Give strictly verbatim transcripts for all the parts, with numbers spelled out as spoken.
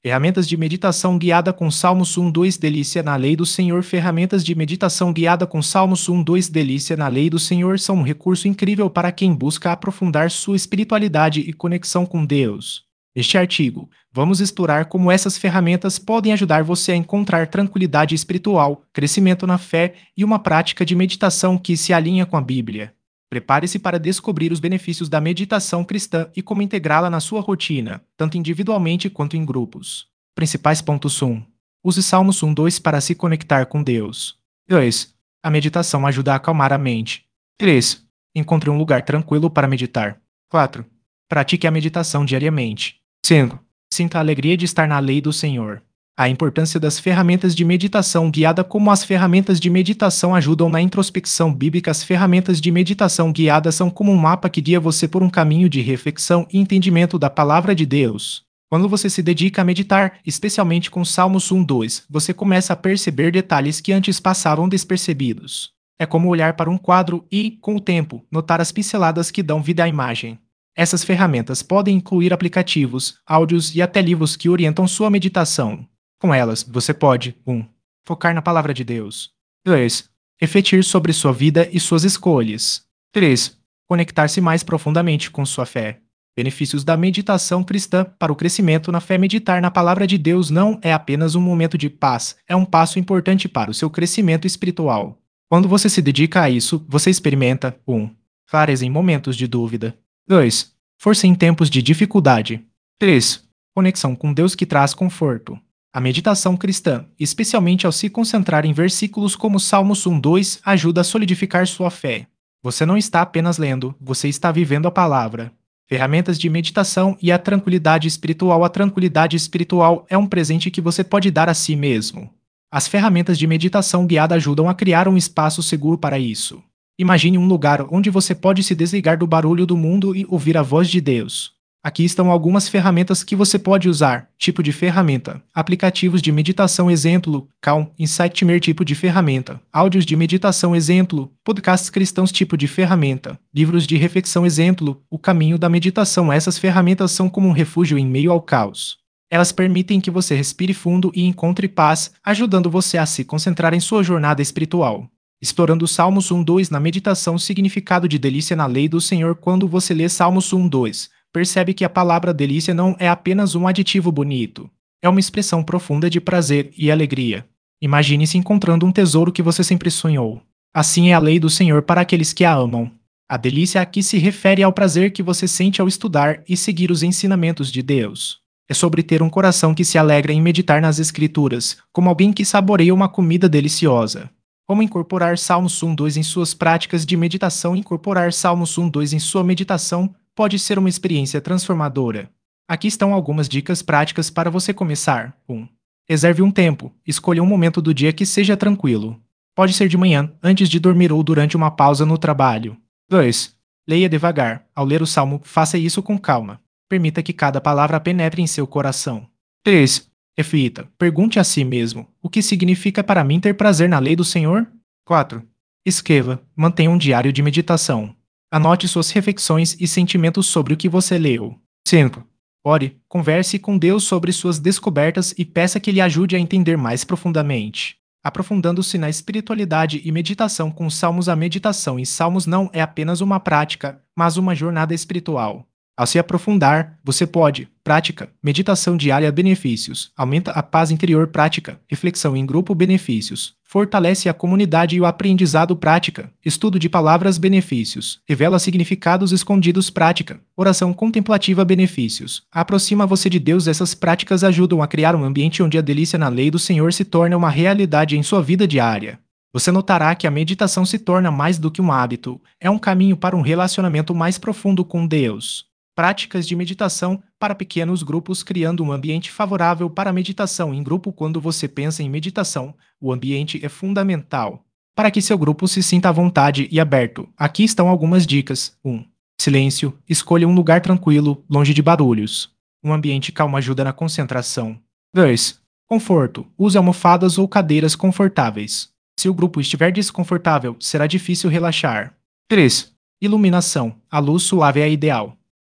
Ferramentas de meditação guiada com Salmos um dois Delícia na lei do Senhor. Ferramentas de meditação guiada com Salmos um dois Delícia na lei do Senhor são um recurso incrível para quem busca aprofundar sua espiritualidade e conexão com Deus. Neste artigo, vamos explorar como essas ferramentas podem ajudar você a encontrar tranquilidade espiritual, crescimento na fé e uma prática de meditação que se alinha com a Bíblia. Prepare-se para descobrir os benefícios da meditação cristã e como integrá-la na sua rotina, tanto individualmente quanto em grupos. Principais pontos um. Use Salmos um dois para se conectar com Deus. dois. A meditação ajuda a acalmar a mente. três. Encontre um lugar tranquilo para meditar. quatro. Pratique a meditação diariamente. cinco. Sinta a alegria de estar na lei do Senhor. A importância das ferramentas de meditação guiada. Como as ferramentas de meditação ajudam na introspecção bíblica. As ferramentas de meditação guiada são como um mapa que guia você por um caminho de reflexão e entendimento da palavra de Deus. Quando você se dedica a meditar, especialmente com Salmos um dois, você começa a perceber detalhes que antes passavam despercebidos. É como olhar para um quadro e, com o tempo, notar as pinceladas que dão vida à imagem. Essas ferramentas podem incluir aplicativos, áudios e até livros que orientam sua meditação. Com elas, você pode um. Focar na palavra de Deus. dois. Refletir sobre sua vida e suas escolhas. três. Conectar-se mais profundamente com sua fé. Benefícios da meditação cristã para o crescimento na fé. Meditar na palavra de Deus não é apenas um momento de paz, é um passo importante para o seu crescimento espiritual. Quando você se dedica a isso, você experimenta um. Clareza em momentos de dúvida. dois. Força em tempos de dificuldade. três. Conexão com Deus que traz conforto. A meditação cristã, especialmente ao se concentrar em versículos como Salmos um dois, ajuda a solidificar sua fé. Você não está apenas lendo, você está vivendo a palavra. Ferramentas de meditação e a tranquilidade espiritual. A tranquilidade espiritual é um presente que você pode dar a si mesmo. As ferramentas de meditação guiada ajudam a criar um espaço seguro para isso. Imagine um lugar onde você pode se desligar do barulho do mundo e ouvir a voz de Deus. Aqui estão algumas ferramentas que você pode usar. Tipo de ferramenta. Aplicativos de meditação exemplo. Calm, Insight Timer tipo de ferramenta. Áudios de meditação exemplo. Podcasts cristãos tipo de ferramenta. Livros de reflexão exemplo. O caminho da meditação. Essas ferramentas são como um refúgio em meio ao caos. Elas permitem que você respire fundo e encontre paz, ajudando você a se concentrar em sua jornada espiritual. Explorando Salmos um dois na meditação. Significado de delícia na lei do Senhor. Quando você lê Salmos um dois, percebe que a palavra delícia não é apenas um adjetivo bonito. É uma expressão profunda de prazer e alegria. Imagine-se encontrando um tesouro que você sempre sonhou. Assim é a lei do Senhor para aqueles que a amam. A delícia aqui se refere ao prazer que você sente ao estudar e seguir os ensinamentos de Deus. É sobre ter um coração que se alegra em meditar nas Escrituras, como alguém que saboreia uma comida deliciosa. Como incorporar Salmos um dois em suas práticas de meditação? Incorporar Salmos um dois em sua meditação pode ser uma experiência transformadora. Aqui estão algumas dicas práticas para você começar. um. Reserve um tempo. Escolha um momento do dia que seja tranquilo. Pode ser de manhã, antes de dormir ou durante uma pausa no trabalho. dois. Leia devagar. Ao ler o salmo, faça isso com calma. Permita que cada palavra penetre em seu coração. três. Reflita. Pergunte a si mesmo: o que significa para mim ter prazer na lei do Senhor? quatro. Escreva. Mantenha um diário de meditação. Anote suas reflexões e sentimentos sobre o que você leu. cinco. Ore, converse com Deus sobre suas descobertas e peça que Ele ajude a entender mais profundamente. Aprofundando-se na espiritualidade e meditação com salmos. A meditação em salmos não é apenas uma prática, mas uma jornada espiritual. Ao se aprofundar, você pode, prática, meditação diária benefícios, aumenta a paz interior prática, reflexão em grupo benefícios, fortalece a comunidade e o aprendizado prática, estudo de palavras benefícios, revela significados escondidos prática, oração contemplativa benefícios, aproxima você de Deus. Essas práticas ajudam a criar um ambiente onde a delícia na lei do Senhor se torna uma realidade em sua vida diária. Você notará que a meditação se torna mais do que um hábito, é um caminho para um relacionamento mais profundo com Deus. Práticas de meditação para pequenos grupos. Criando um ambiente favorável para a meditação em grupo. Quando você pensa em meditação, o ambiente é fundamental para que seu grupo se sinta à vontade e aberto. Aqui estão algumas dicas. um. Silêncio. Escolha um lugar tranquilo, longe de barulhos. Um ambiente calmo ajuda na concentração. dois. Conforto. Use almofadas ou cadeiras confortáveis. Se o grupo estiver desconfortável, será difícil relaxar. três. Iluminação. A luz suave é a ideal.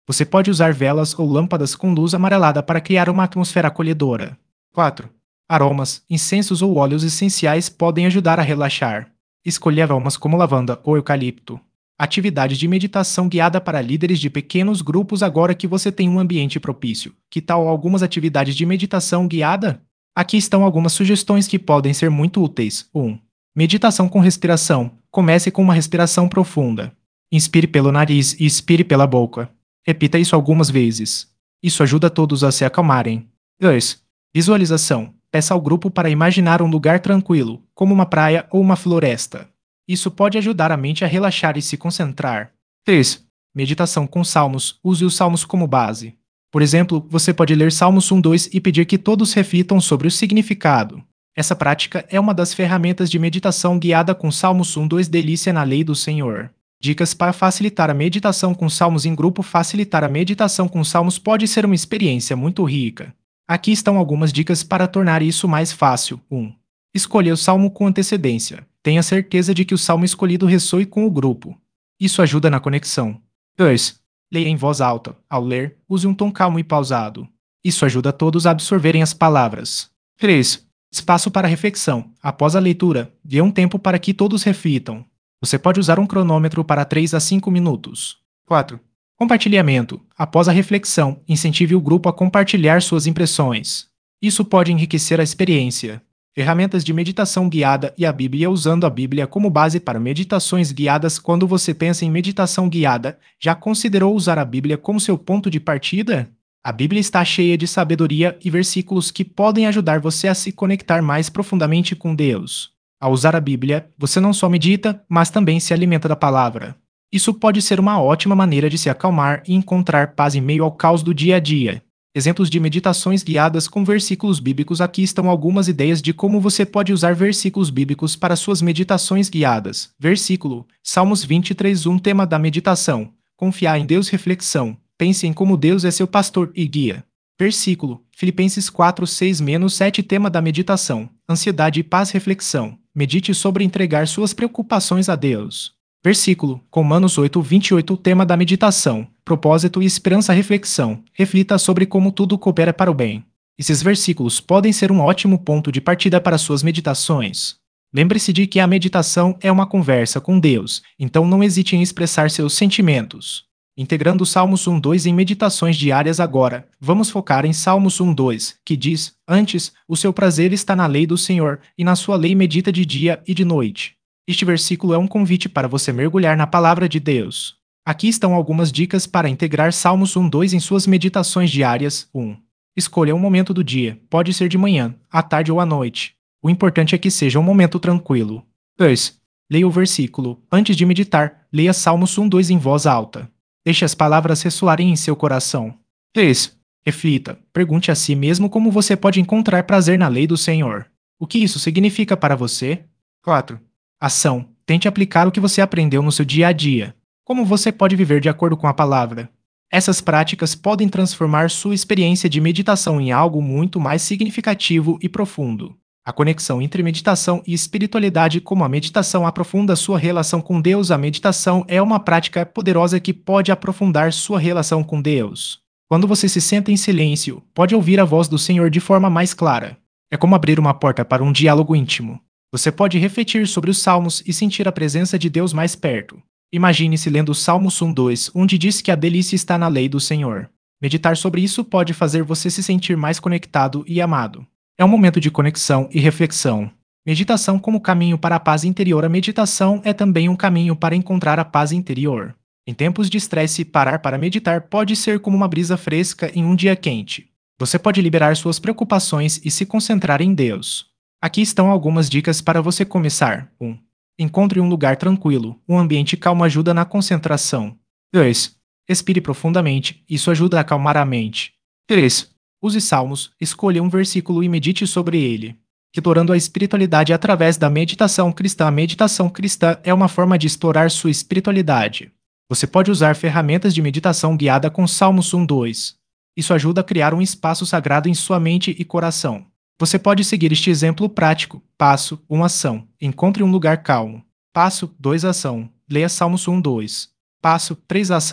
Você pode usar velas ou lâmpadas com luz amarelada para criar uma atmosfera acolhedora. quatro. Aromas, incensos ou óleos essenciais podem ajudar a relaxar. Escolha aromas como lavanda ou eucalipto. Atividades de meditação guiada para líderes de pequenos grupos agora que você tem um ambiente propício. Que tal algumas atividades de meditação guiada? Aqui estão algumas sugestões que podem ser muito úteis. um. Meditação com respiração. Comece com uma respiração profunda. Inspire pelo nariz e expire pela boca. Repita isso algumas vezes. Isso ajuda todos a se acalmarem. dois. Visualização. Peça ao grupo para imaginar um lugar tranquilo, como uma praia ou uma floresta. Isso pode ajudar a mente a relaxar e se concentrar. três. Meditação com salmos. Use os salmos como base. Por exemplo, você pode ler Salmos um, dois e pedir que todos reflitam sobre o significado. Essa prática é uma das ferramentas de meditação guiada com Salmos um, dois Delícia na Lei do Senhor. Dicas para facilitar a meditação com salmos em grupo. Facilitar a meditação com salmos pode ser uma experiência muito rica. Aqui estão algumas dicas para tornar isso mais fácil. um. Escolha o salmo com antecedência. Tenha certeza de que o salmo escolhido ressoe com o grupo. Isso ajuda na conexão. dois. Leia em voz alta. Ao ler, use um tom calmo e pausado. Isso ajuda todos a absorverem as palavras. três. Espaço para reflexão. Após a leitura, dê um tempo para que todos reflitam. Você pode usar um cronômetro para três a cinco minutos. quatro. Compartilhamento. Após a reflexão, incentive o grupo a compartilhar suas impressões. Isso pode enriquecer a experiência. Ferramentas de meditação guiada e a Bíblia. Usando a Bíblia como base para meditações guiadas. Quando você pensa em meditação guiada, já considerou usar a Bíblia como seu ponto de partida? A Bíblia está cheia de sabedoria e versículos que podem ajudar você a se conectar mais profundamente com Deus. Ao usar a Bíblia, você não só medita, mas também se alimenta da palavra. Isso pode ser uma ótima maneira de se acalmar e encontrar paz em meio ao caos do dia a dia. Exemplos de meditações guiadas com versículos bíblicos. Aqui estão algumas ideias de como você pode usar versículos bíblicos para suas meditações guiadas. Versículo: Salmos vinte e três, um. Tema da meditação: confiar em Deus. Reflexão: pense em como Deus é seu pastor e guia. Versículo: Filipenses quatro, seis a sete. Tema da meditação: ansiedade e paz. Reflexão: medite sobre entregar suas preocupações a Deus. Versículo: Romanos oito, vinte e oito. Tema da meditação: propósito e esperança. Reflexão: reflita sobre como tudo coopera para o bem. Esses versículos podem ser um ótimo ponto de partida para suas meditações. Lembre-se de que a meditação é uma conversa com Deus, então não hesite em expressar seus sentimentos. Integrando Salmos um, dois em meditações diárias. Agora, vamos focar em Salmos um, dois, que diz: Antes, o seu prazer está na lei do Senhor, e na sua lei medita de dia e de noite. Este versículo é um convite para você mergulhar na palavra de Deus. Aqui estão algumas dicas para integrar Salmos um, dois em suas meditações diárias. um. Escolha um momento do dia, pode ser de manhã, à tarde ou à noite. O importante é que seja um momento tranquilo. dois. Leia o versículo. Antes de meditar, leia Salmos um, dois em voz alta. Deixe as palavras ressoarem em seu coração. três. Reflita. Pergunte a si mesmo como você pode encontrar prazer na lei do Senhor. O que isso significa para você? quatro. Ação. Tente aplicar o que você aprendeu no seu dia a dia. Como você pode viver de acordo com a palavra? Essas práticas podem transformar sua experiência de meditação em algo muito mais significativo e profundo. A conexão entre meditação e espiritualidade. Como a meditação aprofunda sua relação com Deus. A meditação é uma prática poderosa que pode aprofundar sua relação com Deus. Quando você se senta em silêncio, pode ouvir a voz do Senhor de forma mais clara. É como abrir uma porta para um diálogo íntimo. Você pode refletir sobre os salmos e sentir a presença de Deus mais perto. Imagine-se lendo Salmos um, dois, onde diz que a delícia está na lei do Senhor. Meditar sobre isso pode fazer você se sentir mais conectado e amado. É um momento de conexão e reflexão. Meditação como caminho para a paz interior. A meditação é também um caminho para encontrar a paz interior. Em tempos de estresse, parar para meditar pode ser como uma brisa fresca em um dia quente. Você pode liberar suas preocupações e se concentrar em Deus. Aqui estão algumas dicas para você começar. um. Encontre um lugar tranquilo. Um ambiente calmo ajuda na concentração. dois. Respire profundamente. Isso ajuda a acalmar a mente. três. Use salmos. Escolha um versículo e medite sobre ele. Explorando a espiritualidade através da meditação cristã. A meditação cristã é uma forma de explorar sua espiritualidade. Você pode usar ferramentas de meditação guiada com Salmos um, dois. Isso ajuda a criar um espaço sagrado em sua mente e coração. Você pode seguir este exemplo prático. Passo um. Ação. Encontre um lugar calmo. Passo dois. Ação. Leia Salmos um, dois. Passo três. Ação.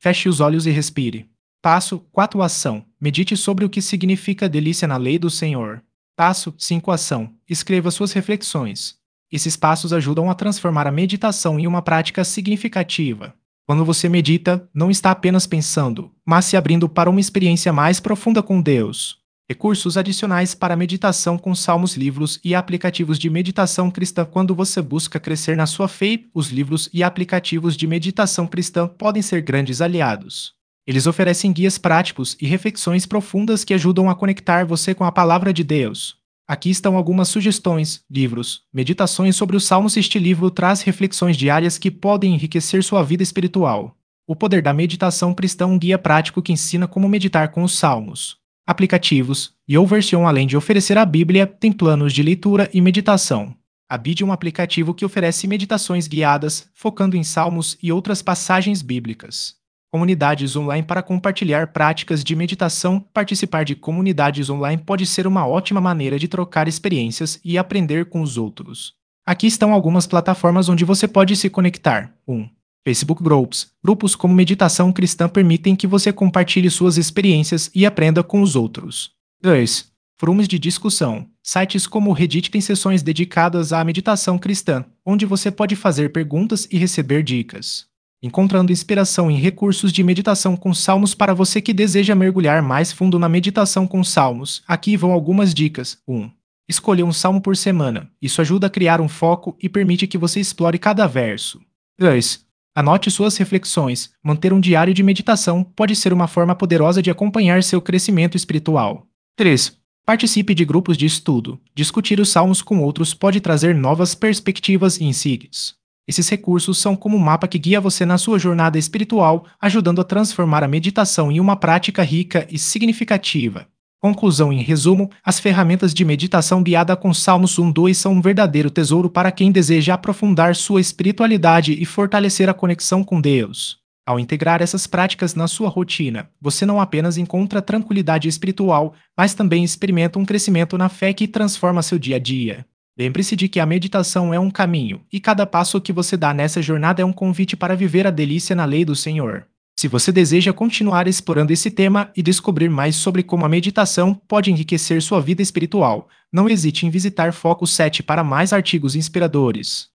Feche os olhos e respire. Passo quatro. Ação. Medite sobre o que significa delícia na lei do Senhor. Passo cinco. Ação. Escreva suas reflexões. Esses passos ajudam a transformar a meditação em uma prática significativa. Quando você medita, não está apenas pensando, mas se abrindo para uma experiência mais profunda com Deus. Recursos adicionais para meditação com salmos, livros e aplicativos de meditação cristã. Quando você busca crescer na sua fé, os livros e aplicativos de meditação cristã podem ser grandes aliados. Eles oferecem guias práticos e reflexões profundas que ajudam a conectar você com a palavra de Deus. Aqui estão algumas sugestões: livros, meditações sobre os Salmos. Este livro traz reflexões diárias que podem enriquecer sua vida espiritual. O Poder da Meditação Cristã, um guia prático que ensina como meditar com os Salmos. Aplicativos. YouVersion, além de oferecer a Bíblia, tem planos de leitura e meditação. A Bíblia é um aplicativo que oferece meditações guiadas, focando em salmos e outras passagens bíblicas. Comunidades online para compartilhar práticas de meditação. Participar de comunidades online pode ser uma ótima maneira de trocar experiências e aprender com os outros. Aqui estão algumas plataformas onde você pode se conectar. um. Facebook Groups. Grupos como Meditação Cristã permitem que você compartilhe suas experiências e aprenda com os outros. dois. Fóruns de discussão. Sites como o Reddit têm sessões dedicadas à meditação cristã, onde você pode fazer perguntas e receber dicas. Encontrando inspiração em recursos de meditação com salmos. Para você que deseja mergulhar mais fundo na meditação com salmos, aqui vão algumas dicas. um. Escolha um salmo por semana. Isso ajuda a criar um foco e permite que você explore cada verso. dois. Anote suas reflexões. Manter um diário de meditação pode ser uma forma poderosa de acompanhar seu crescimento espiritual. três. Participe de grupos de estudo. Discutir os salmos com outros pode trazer novas perspectivas e insights. Esses recursos são como um mapa que guia você na sua jornada espiritual, ajudando a transformar a meditação em uma prática rica e significativa. Conclusão: em resumo, as ferramentas de meditação guiada com Salmos um dois são um verdadeiro tesouro para quem deseja aprofundar sua espiritualidade e fortalecer a conexão com Deus. Ao integrar essas práticas na sua rotina, você não apenas encontra tranquilidade espiritual, mas também experimenta um crescimento na fé que transforma seu dia a dia. Lembre-se de que a meditação é um caminho, e cada passo que você dá nessa jornada é um convite para viver a delícia na lei do Senhor. Se você deseja continuar explorando esse tema e descobrir mais sobre como a meditação pode enriquecer sua vida espiritual, não hesite em visitar Focus sete para mais artigos inspiradores.